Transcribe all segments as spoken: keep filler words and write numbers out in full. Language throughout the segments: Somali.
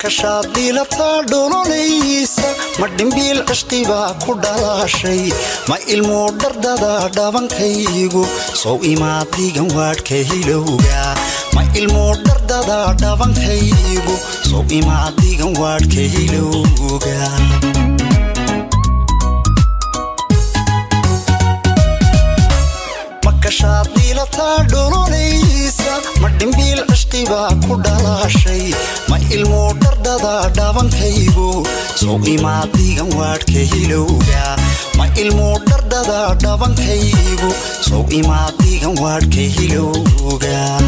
كشاد ليلة دولونيسا مردين بالعشق با كودا شي ما إلمو دردادا دابان كيغو سو إما ديغن واد كيلوغا ما إلمو دردادا دابان كيغو سو إما ديغن واد كيلوغا كشاد ليلة دولونيسا مردين بالعشق با كودا شي ما إلمو دردادا دابان كيغو سو إما ديغن واد كيلوغا ما إلمو دردادا دابان كيغو سو إما ديغن واد كيلوغا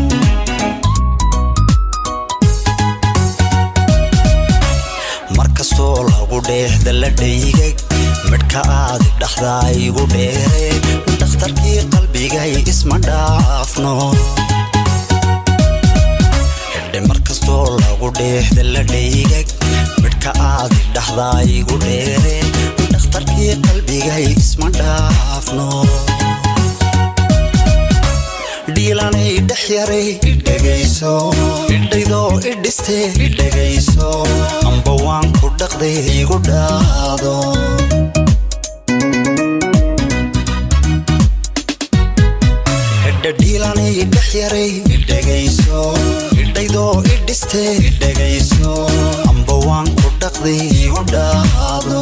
markasto lagu dheexda la dhigay midka aad dhaxday igu dheeray dhakhtarkii qalbigay isma dhaafno hade markasto lagu dheexda la dhigay midka aad dhaxday igu dheeray dhakhtarkii qalbigay isma dhaafno diilanay dhaxyaray dhagayso idaydo idhiste dhagayso amba waan ku dhaqday igu dhaado hada diilanay dhaxyaray dhagayso idaydo idhiste dhagayso amba waan ku dhaqday igu dhaado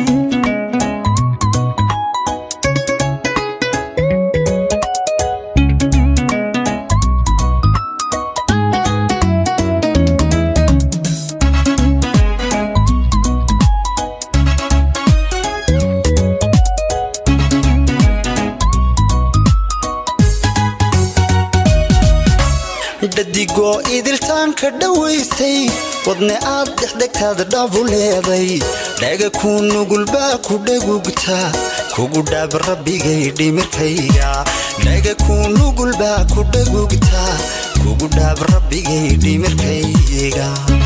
dadigo idiltaan ka dhawaystay wadne aad dhexdhegtaada dhabuleeday dhaga ku nugulba ku dhagugta kugu dhaab rabbigay dhimirkayga dhaga ku nugulba ku dhagugta kugu dhaab rabbigay dhimirkayga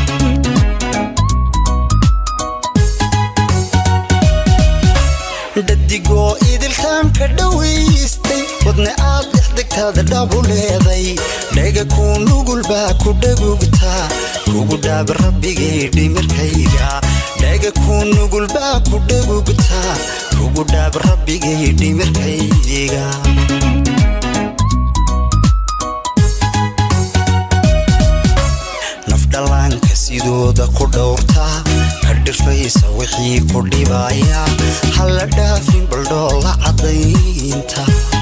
dadigo idiltaan ka dhawaystay wadne aad dhexdhegtaada dhabuleeday dhaga ku nugulba ku dhagugta kugu dhaab rabbigay dhimirkayga dhaga ku nugulba ku dhagugta kugu dhaab rabbigay dhimirkayga nafdhallaanka sidooda ku dhowrta kadhifaysa wixii ku dhibaya hala dhaafin baldhoola cadaynta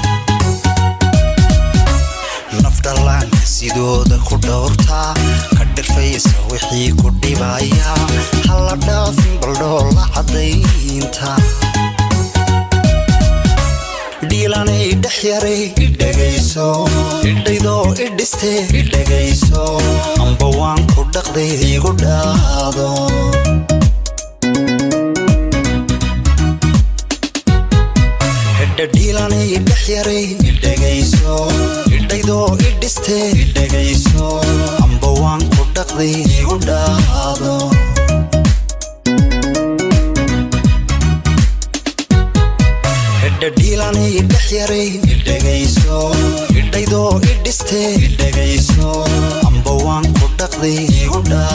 nafdhallaanka sidooda ku dhowrta kadhifaysa wixii ku dhibaya hala dhaafin baldhoola cadaynta diilanay dhaxyaray dhagayso idaydo idhiste dhagayso amba waan ku dhaqday igu dhaado hada diilanay dhaxyaray dhagayso idaydo idhiste dhagayso amba waan ku dhaqday igu dhaado hada diilanay dhaxyaray dhagayso idaydo idhiste dhagayso amba waan ku dhaqday igu dhaado